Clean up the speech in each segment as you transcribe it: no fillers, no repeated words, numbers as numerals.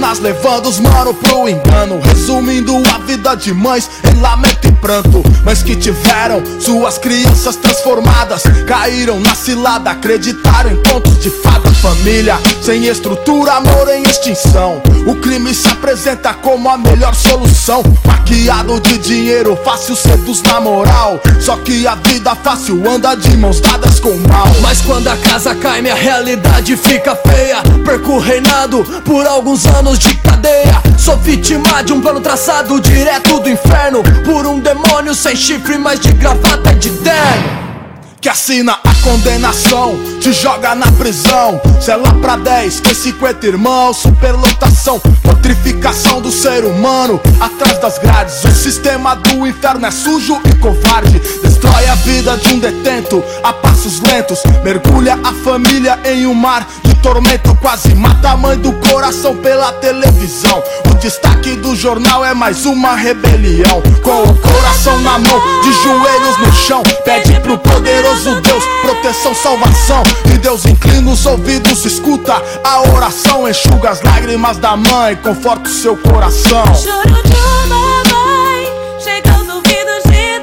penas levando os mano pro engano, resumindo a vida de mães em lamento e pranto. Mães que tiveram suas crianças transformadas, caíram na cilada, acreditaram em contos de fada. Família sem estrutura, amor em extinção, o crime se apresenta como a melhor solução. Maquiado de dinheiro, fácil seduz na moral, só que a vida fácil anda de mãos dadas com o mal. Mas quando a casa cai, minha realidade fica feia. Perco o reinado por alguns anos de cadeia. Sou vítima de um plano traçado direto do inferno por um demônio sem chifre, mas de gravata e de terno, que assina a condenação, te joga na prisão. Cela pra 10, tem 50 irmãos, superlotação, putrificação do ser humano atrás das grades. O sistema do inferno é sujo e covarde, destrói a vida de um detento a passos lentos, mergulha a família em um mar de tormento, quase mata a mãe do coração pela televisão. O destaque do jornal é mais uma rebelião, com o coração na mão, de joelhos no chão, pede pro poderoso Deus proteção, salvação. E Deus inclina os ouvidos, escuta a oração, enxuga as lágrimas da mãe, conforta o seu coração. Choro de uma mãe, chega aos ouvidos de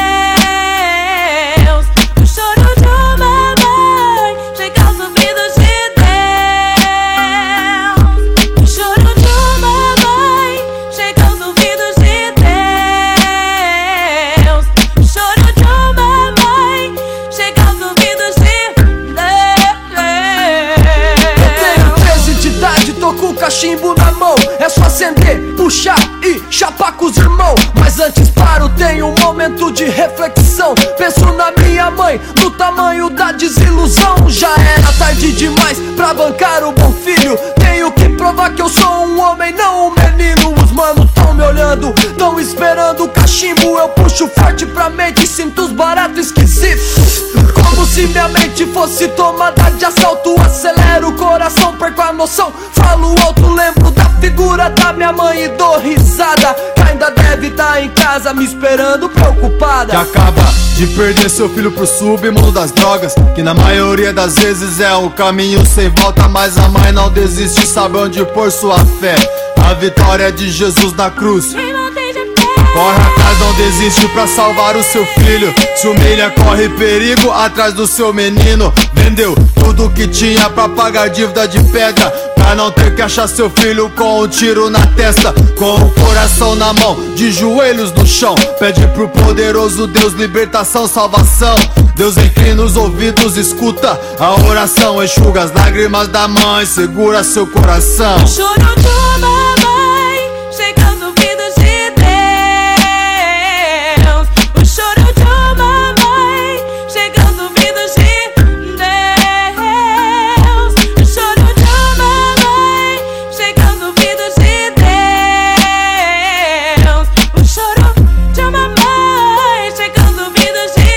Deus. O choro de uma mãe, chega aos ouvidos de Deus. O choro de uma mãe, chega aos ouvidos de Deus. O choro de uma mãe, chega aos ouvidos de Deus. Eu tenho 13 de idade, tô com o cachimbo na mão. É só acender, puxar e chapar com os irmãos. Mas antes paro, tenho um momento de reflexão. Penso na minha mãe, no tamanho da desilusão. Já era tarde demais pra bancar o bom filho. Tenho que provar que eu sou um homem, não um menino. Os manos tão me olhando, tão esperando o cachimbo. Eu puxo forte pra mente, sinto os baratos esquisitos, como se minha mente fosse tomada de assalto. Acelero o coração, perco a noção, falo alto, lembro da figura da minha mãe e dou risada. Que ainda deve estar em casa me esperando preocupada. Que acaba de perder seu filho pro submundo das drogas, que na maioria das vezes é um caminho sem volta. Mas a mãe não desiste, sabe onde pôr sua fé. A vitória de Jesus na cruz, corre atrás, não desiste pra salvar o seu filho. Se humilha, corre perigo atrás do seu menino. Vendeu tudo que tinha pra pagar dívida de pedra, pra não ter que achar seu filho com um tiro na testa. Com o coração na mão, de joelhos no chão, pede pro poderoso Deus libertação, salvação. Deus inclina os ouvidos, escuta a oração, enxuga as lágrimas da mãe, segura seu coração. Choro de uma mãe, chega aos ouvidos de Deus. O choro de uma mãe, chega aos ouvidos de Deus. O choro de uma mãe, chega aos ouvidos de Deus. O choro de uma mãe, chega aos ouvidos de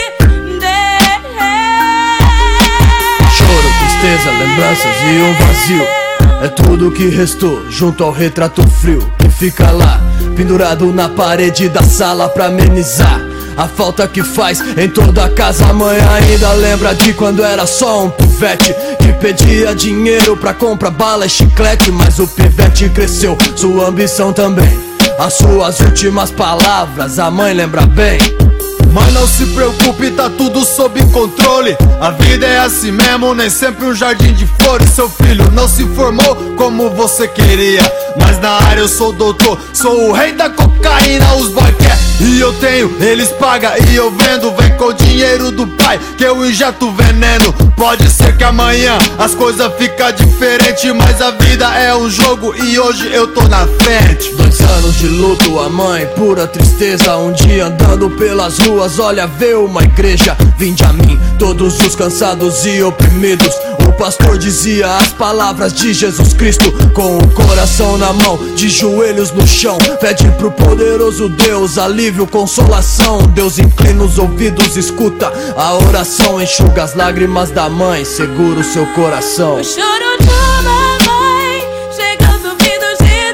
Deus. Choro, tristeza, lembranças e um vazio, é tudo que restou junto ao retrato frio que fica lá, pendurado na parede da sala pra amenizar a falta que faz em toda a casa. A mãe ainda lembra de quando era só um pivete que pedia dinheiro pra comprar bala e chiclete. Mas o pivete cresceu, sua ambição também. As suas últimas palavras a mãe lembra bem. Mas não se preocupe, tá tudo sob controle. A vida é assim mesmo, nem sempre um jardim de flores. Seu filho não se formou como você queria, mas na área eu sou doutor, sou o rei da cocaína. Os boy quer e eu tenho, eles pagam e eu vendo. Vem com o dinheiro do pai que eu injeto veneno. Pode ser que amanhã as coisas ficam diferentes, mas a vida é um jogo e hoje eu tô na frente. 2 anos de luto, a mãe, pura tristeza. Um dia andando pelas ruas, olha, vê uma igreja. Vinde a mim, todos os cansados e oprimidos. O pastor dizia as palavras de Jesus Cristo. Com o coração na mão, de joelhos no chão, pede pro poderoso Deus alívio, consolação. Deus inclina os ouvidos, escuta a oração, enxuga as lágrimas da mãe, segura o seu coração. O choro de uma mãe, chega aos ouvidos de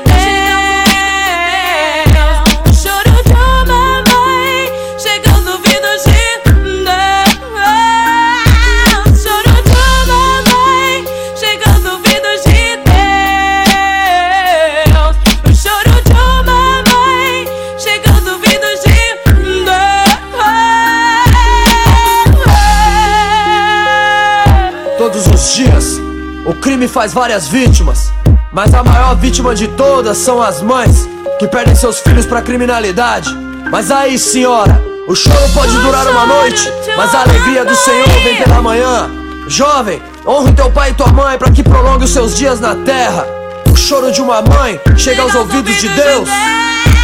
Deus. O choro de uma mãe, chega aos ouvidos de Deus. O choro de uma mãe, chega aos ouvidos de crime faz várias vítimas, mas a maior vítima de todas são as mães que perdem seus filhos pra criminalidade. Mas aí, senhora, o choro pode durar uma noite, mas a alegria do Senhor vem pela manhã. Jovem, honre teu pai e tua mãe pra que prolongue os seus dias na terra. O choro de uma mãe chega aos ouvidos de Deus.